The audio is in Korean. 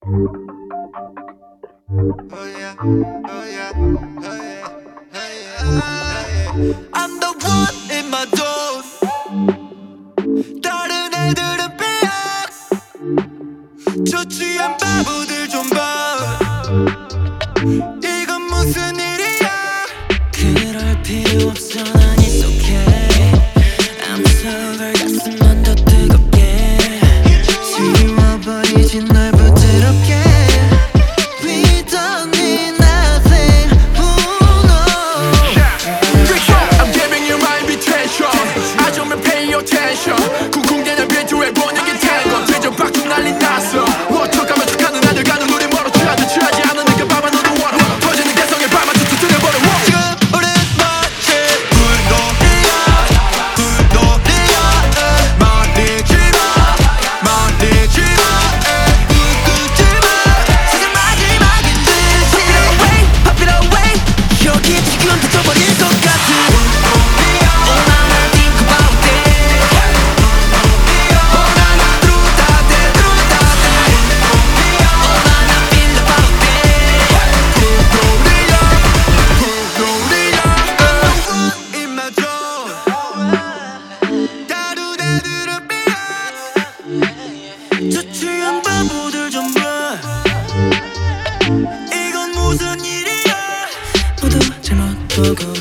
I'm the one in my zone. 다른 애들은 삐약. 저 취한 바보들 좀 봐. 이건 무슨 일이야? 그럴 필요 없어. 난 it's okay. I'm sober. 가슴만 더 뜨겁게 지워버리지 널 부드럽게. We don't need nothing. Oh no. I'm giving you my invitation. 아주면 pay attention. 쿵쿵대는 비트에 번역이 tango. 대전 박수 난리 났어. 어떡하면 축하는 아들 가는 우리 멀어. 취하든 취하지 않은 내가 밤만 너도 원어. 터지는 개성에 밤만 두드려버려. 지금 우린 마치 불놀이야. 불놀이야. 말리지마. 말리지마. 웃기지마. 세상 마지막인 듯이. Pop it away. 여기 지금 터져버릴 것 같은 불놀이야. Oh 나는 think about it. Oh 나는 through that day. Through that day. Oh 나는 feel about it. 불놀이야. 불놀이야. In my zone. 다른 애들은 삐약. 저 취한 바보들 좀 봐. 이건 무슨 일이야? 모두 잘못 보고